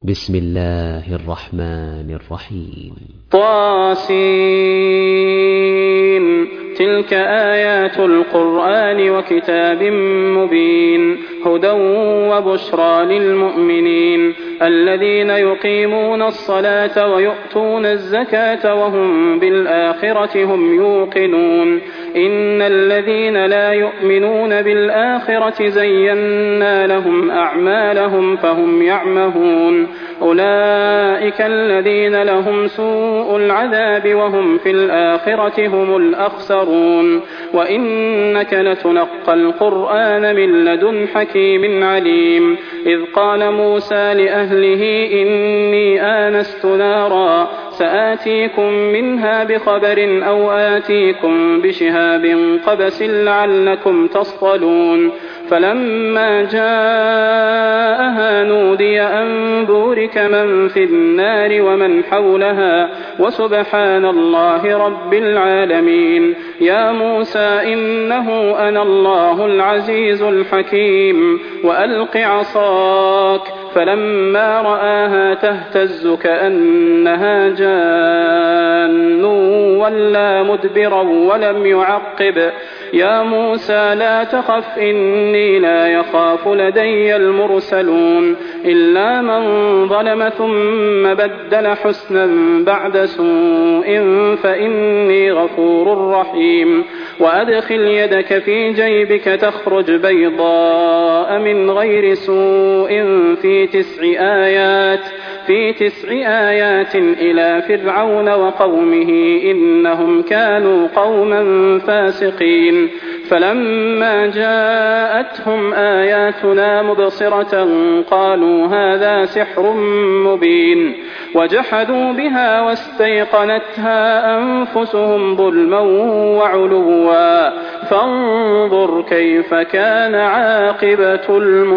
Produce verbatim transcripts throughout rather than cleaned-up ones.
بسم الله الرحمن الرحيم. طاسين. تلك آيات القرآن وكتاب مبين، هدى وبشرى للمؤمنين الذين يقيمون الصلاة ويؤتون الزكاة وهم بالآخرة هم يوقنون. إن الذين لا يؤمنون بالآخرة زينا لهم أعمالهم فهم يعمهون. أولئك الذين لهم سوء العذاب وهم في الآخرة هم الأخسرون. وإنك لتلقى القرآن من لدن حكيم عليم. إذ قال موسى لأهله إني آنست نارا سآتيكم منها بخبر أو آتيكم بشهاب قبس لعلكم تصطلون. فلما جاءها نودي أن بورك من في النار ومن حولها وسبحان الله رب العالمين. يا موسى إنه أنا الله العزيز الحكيم وألق عصاك. فلما رآها تهتز كأنها جان ولا مدبرا ولم يعقب. يا موسى لا تخف إني لا يخاف لدي المرسلون. إلا من ظلم ثم بدل حسنا بعد سوء فإني غفور رحيم. وأدخل يدك في جيبك تخرج بيضاء من غير سوء في تسع آيات في تسع آيات إلى فرعون وقومه إنهم كانوا قوما فاسقين. فلما جاءتهم آياتنا مبصرة قالوا هذا سحر مبين. وجحدوا بها واستيقنتها أنفسهم ظلما وعلوا فانظر كيف كان عاقبة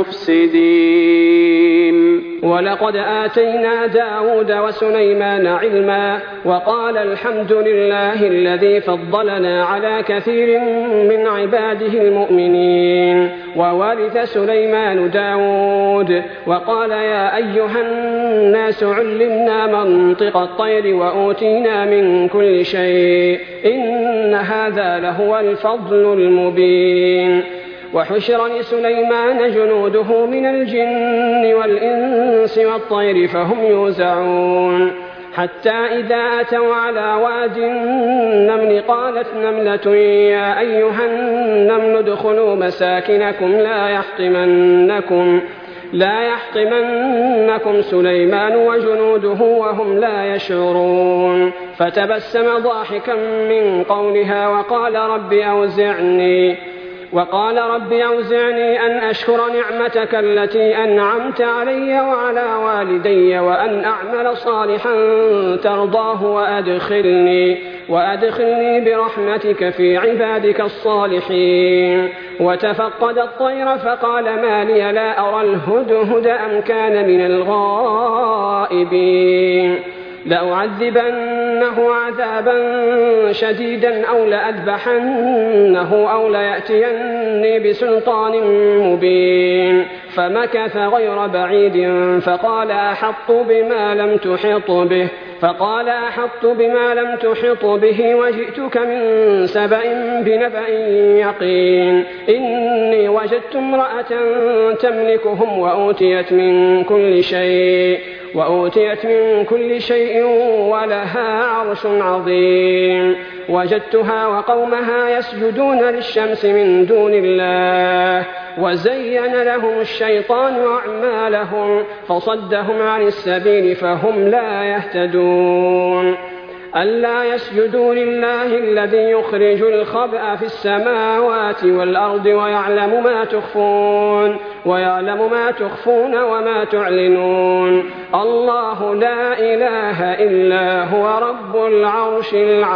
المفسدين. ولقد آتينا داود وسليمان علما وقال الحمد لله الذي فضلنا على كثير من عباده المؤمنين. وورث سليمان داود وقال يا أيها الناس علمنا منطق الطير وأوتينا من كل شيء إن هذا لهو الفضل المبين. وحشر لسليمان جنوده من الجن والإنس والطير فهم يوزعون. حتى إذا أتوا على واد النمل قالت نملة يا أيها النمل ادخلوا مساكنكم لا يحطمنكم لا يحطمنكم سليمان وجنوده وهم لا يشعرون. فتبسم ضاحكا من قولها وقال رب أوزعني وقال رب أوزعني أن أشكر نعمتك التي أنعمت علي وعلى والدي وأن أعمل صالحا ترضاه وأدخلني, وأدخلني برحمتك في عبادك الصالحين. وتفقد الطير فقال ما لي لا أرى الهدهد أم كان من الغائبين. لأعذبنه عذابا شديدا أو لأذبحنه أو ليأتيني بسلطان مبين. فمكث غير بعيد فقال أحط بما لم تحط به فقال أحط بما لم تحط به وجئتك من سبأ بنبأ يقين. إني وجدت امرأة تملكهم وأوتيت من كل شيء وأوتيت من كل شيء ولها عرش عظيم. وجدتها وقومها يسجدون للشمس من دون الله وزين لهم الشيطان أعمالهم فصدهم عن السبيل فهم لا يهتدون. ألا يسجدوا لله الذي يخرج الخبأ في السماوات والأرض ويعلم ما تخفون ويعلم ما تخفون وما تعلنون. الله لا إله إلا هو رب العرش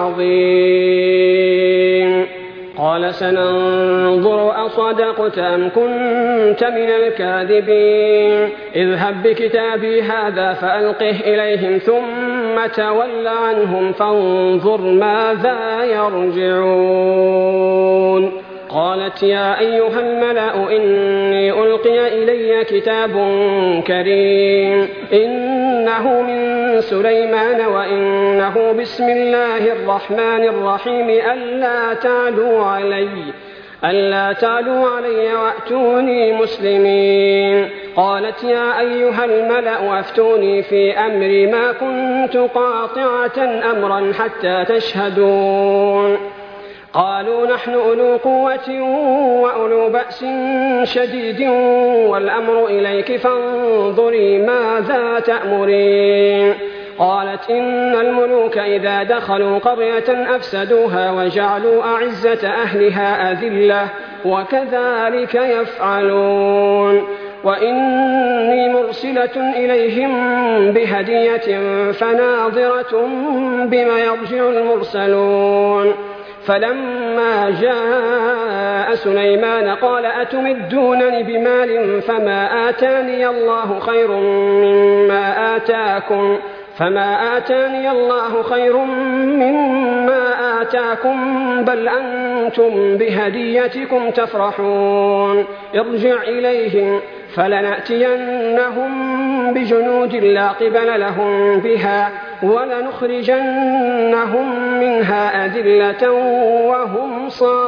العظيم. قال سننظر أصدقت أم كنت من الكاذبين. اذهب بكتابي هذا فألقه إليهم ثم تول عنهم فانظر ماذا يرجعون. قالت يا أيها الملأ إني ألقي إلي كتاب كريم إنه من سليمان وإنه بسم الله الرحمن الرحيم ألا تعلوا علي ألا تعلوا علي وأتوني مسلمين. قالت يا أيها الملأ أفتوني في أمري ما كنت قاطعة أمرا حتى تشهدون. قالوا نحن أولو قوة وأولو بأس شديد والأمر إليك فانظري ماذا تأمرين. قالت إن الملوك إذا دخلوا قرية أفسدوها وجعلوا أعزة أهلها أذلة وكذلك يفعلون. وإني مرسلة إليهم بهدية فناظرة بما يرجع المرسلون. فلما جاء سليمان قال أتمدونني بمال فما آتاني الله خير مما آتاكم فما آتاني الله خير مما آتاكم بل أنتم بهديتكم تفرحون. ارجع إليهم فلنأتينهم بجنود لا قبل لهم بها ولنخرجنهم منها أذلة وهم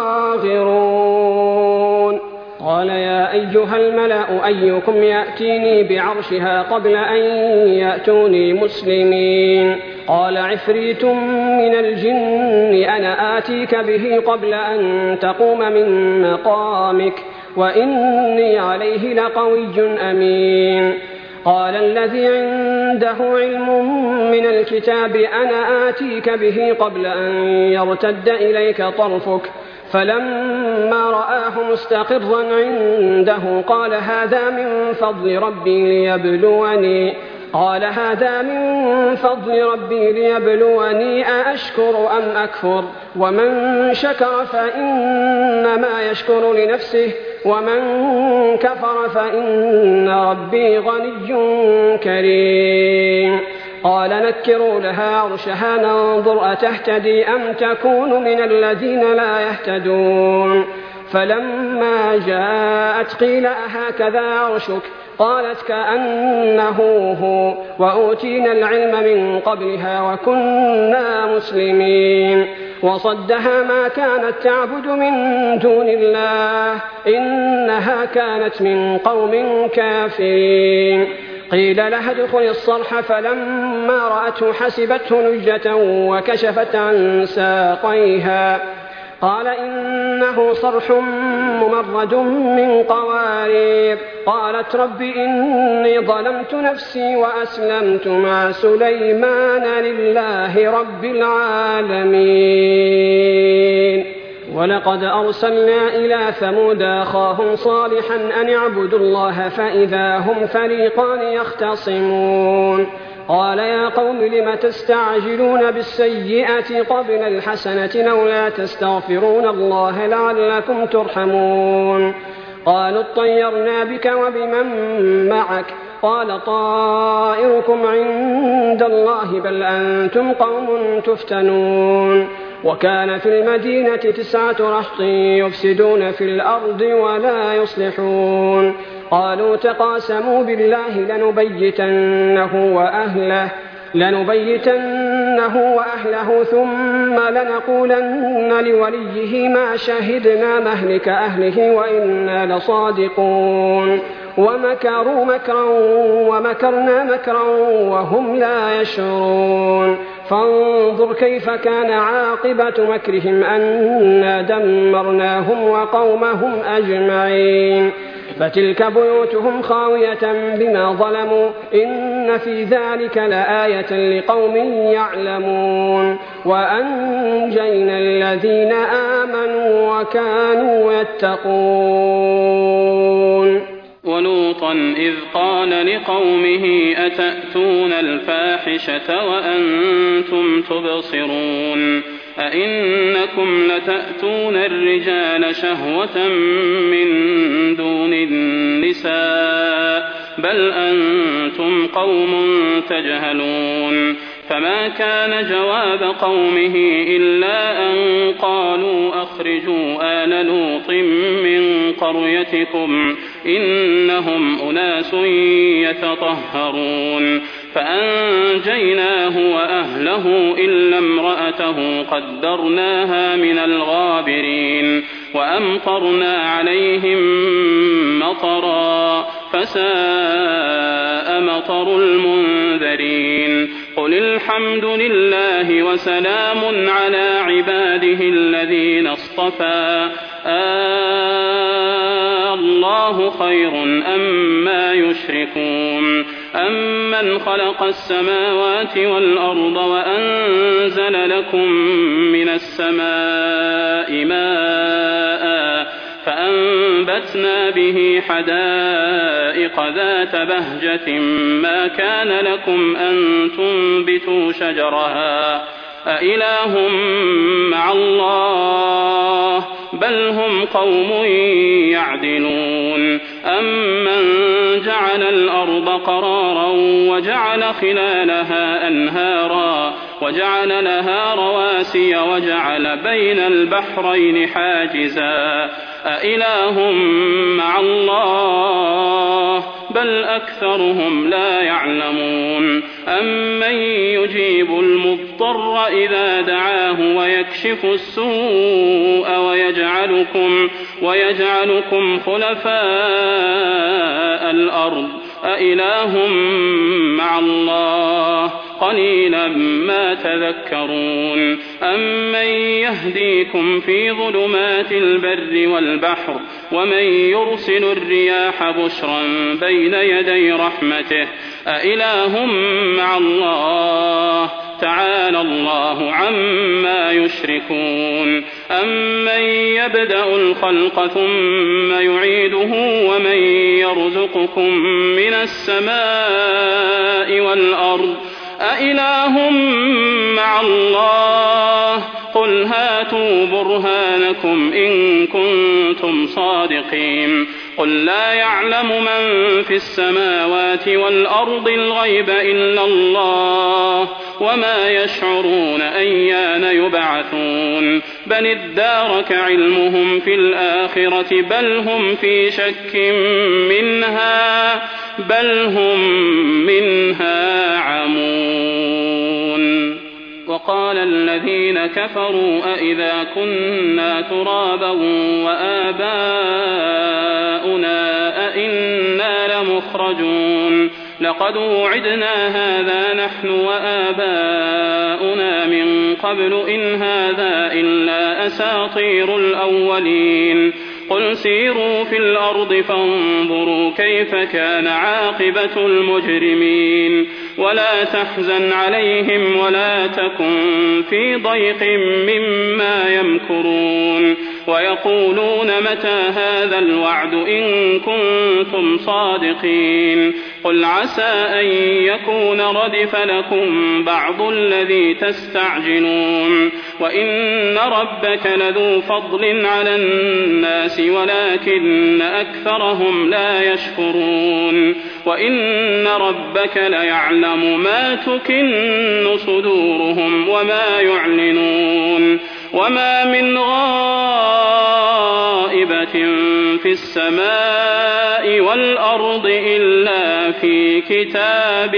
صاغرون. قال يا أيها الملأ أيكم يأتيني بعرشها قبل أن يأتوني مسلمين. قال عفريت من الجن أنا آتيك به قبل أن تقوم من مقامك وإني عليه لقوي أمين. قال الذي عنده علم من الكتاب أنا آتيك به قبل أن يرتد إليك طرفك فلما رآه مستقرا عنده قال هذا من فضل ربي ليبلوني قال هذا من فضل ربي ليبلوني أأشكر أم أكفر ومن شكر فإنما يشكر لنفسه ومن كفر فإن ربي غني كريم. قال نكروا لها عرشها ننظر أتهتدي أم تكون من الذين لا يهتدون. فلما جاءت قيل أهكذا عرشك قالت كأنه هو وأوتينا العلم من قبلها وكنا مسلمين. وصدها ما كانت تعبد من دون الله إنها كانت من قوم كافرين. قيل لها ادخل الصرح فلما رأته حسبته لجة وكشفت عن ساقيها قال إنه صرح ممرد من قوارير. قالت رب إني ظلمت نفسي وأسلمت مع سليمان لله رب العالمين. ولقد أرسلنا إلى ثمود أخاهم صالحا أن اعبدوا الله فإذا هم فريقان يختصمون. قال يا قوم لم تستعجلون بالسيئة قبل الحسنة لولا تستغفرون الله لعلكم ترحمون. قالوا اطيرنا بك وبمن معك قال طائركم عند الله بل أنتم قوم تفتنون. وكان في المدينة تسعة رهط يفسدون في الأرض ولا يصلحون. قالوا تقاسموا بالله لنبيتنه وأهله لنبيتنه وأهله ثم لنقولن لوليه ما شهدنا مهلك أهله وإنا لصادقون. ومكروا مكرا ومكرنا مكرا وهم لا يشعرون. فانظر كيف كان عاقبة مكرهم أنا دمرناهم وقومهم أجمعين. فتلك بيوتهم خاوية بما ظلموا إن في ذلك لآية لقوم يعلمون. وأنجينا الذين آمنوا وكانوا يتقون. ولوطا إذ قال لقومه أتأتون الفاحشة وأنتم تبصرون أئنكم لتأتون الرجال شهوة من دون النساء بل أنتم قوم تجهلون. فما كان جواب قومه إلا أن قالوا أخرجوا آل لوط من قريتكم إنهم أناس يتطهرون فأنجيناه وأهله إلا امرأته قدرناها من الغابرين وأمطرنا عليهم مطرا فساء مطر المنذرين قل الحمد لله وسلام على عباده الذين اصطفى آه الله خير أما يشركون أمن خلق السماوات والأرض وأنزل لكم من السماء ماء فأنبتنا به حدائق ذات بهجة ما كان لكم أن تنبتوا شجرها أإله مع الله بل هم قوم يعدلون أمن جعل الأرض قرارا وجعل خلالها أنهارا وجعل لها رواسي وجعل بين البحرين حاجزا أإله مع الله بل أكثرهم لا يعلمون أمن يجيب المضطر إذا دعاه ويكشف السوء ويجعلكم, ويجعلكم خلفاء الأرض أإله مع الله قليلا ما تذكرون أمن يهديكم في ظلمات البر والبحر ومن يرسل الرياح بشرا بين يدي رحمته أإله مع الله تعالى الله عما يشركون أمن يبدأ الخلق ثم يعيده ومن يرزقكم من السماء والأرض أإله مع الله قل هاتوا برهانكم إن كنتم صادقين قل لا يعلم من في السماوات والأرض الغيب إلا الله وما يشعرون أيان يبعثون بل ادارك علمهم في الآخرة بل هم في شك منها بل هم منها عمون وقال الذين كفروا أئذا كنا ترابا وآباؤنا أئنا لمخرجون لقد وعدنا هذا نحن وآباؤنا من قبل إن هذا إلا أساطير الأولين قل سيروا في الأرض فانظروا كيف كان عاقبة المجرمين ولا تحزن عليهم ولا تكن في ضيق مما يمكرون ويقولون متى هذا الوعد إن كنتم صادقين قل عسى أن يكون ردف لكم بعض الذي تستعجلون وإن ربك لذو فضل على الناس ولكن أكثرهم لا يشكرون وإن ربك ليعلم ما تكن صدورهم وما يعلنون وما من غائبة في السماء والأرض إلا في كتاب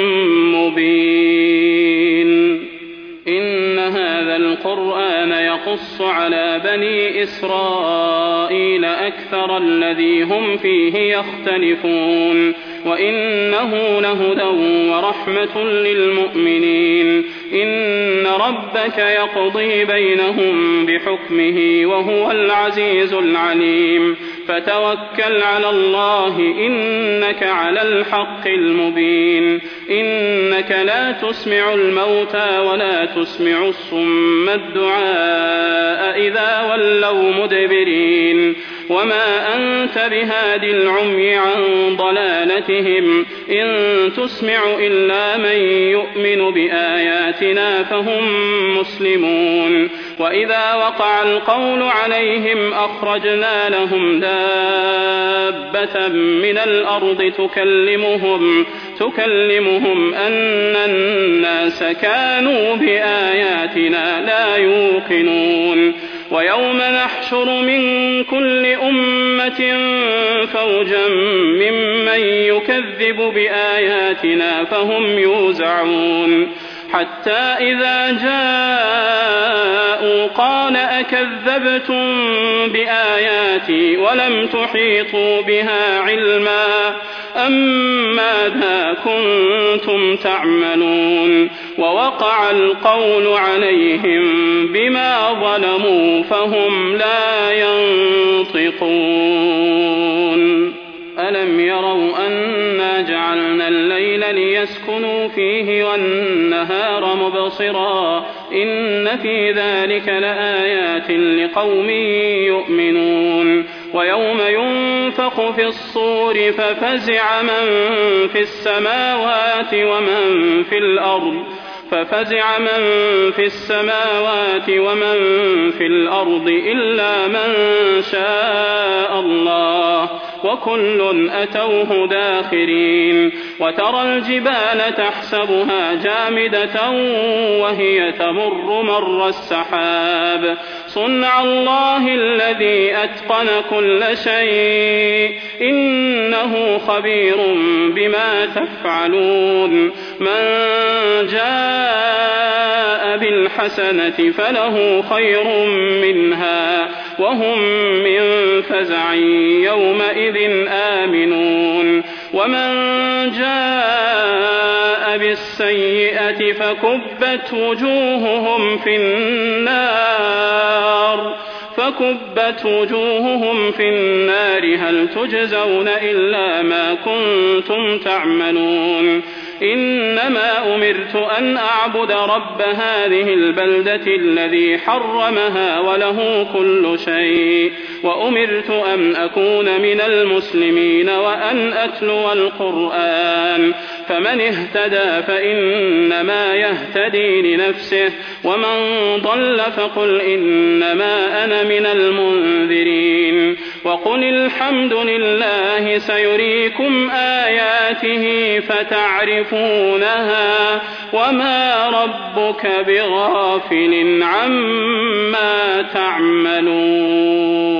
مبين إن هذا القرآن يقص على بني إسرائيل أكثر الذي هم فيه يختلفون وإنه لهدى ورحمة للمؤمنين إن ربك يقضي بينهم بحكمه وهو العزيز العليم فتوكل على الله إنك على الحق المبين إنك لا تسمع الموتى ولا تسمع الصم الدعاء إذا ولوا مدبرين وما أنت بهادي العمي عن ضلالتهم إن تسمع إلا من يؤمن بآياتنا فهم مسلمون وإذا وقع القول عليهم أخرجنا لهم دابة من الأرض تكلمهم, تكلمهم أن الناس كانوا بآياتنا لا يوقنون ويوم نحشر من كل أمة فوجا ممن يكذب بآياتنا فهم يوزعون حتى إذا جاءوا قال أكذبتم بآياتي ولم تحيطوا بها علما أم ماذا كنتم تعملون ووقع القول عليهم بما ظلموا فهم لا ينطقون ألم يروا أنا جعلنا الليل ليسكنوا فيه والنهار مبصرا إن في ذلك لآيات لقوم يؤمنون ويوم ينفخ في الصور ففزع من في السماوات ومن في الأرض ففزع من في السماوات ومن في الأرض إلا من شاء الله وكل أتوه داخرين وترى الجبال تحسبها جامدة وهي تمر مر السحاب صنع الله الذي أتقن كل شيء إنه خبير بما تفعلون من جاء بالحسنة فله خير منها وهم من فزع يومئذ آمنون ومن جاء بالسيئة فكبت وجوههم في النار فكبت وجوههم في النار هل تجزون إلا ما كنتم تعملون إنما أمرت أن أعبد رب هذه البلدة الذي حرمها وله كل شيء وأمرت أن أكون من المسلمين وأن أتلو القرآن فمن اهتدى فإنما يهتدي لنفسه ومن ضل فقل إنما أنا من المنذرين وقل الحمد لله سيريكم آياته فتعرفونها وما ربك بغافل عما تعملون.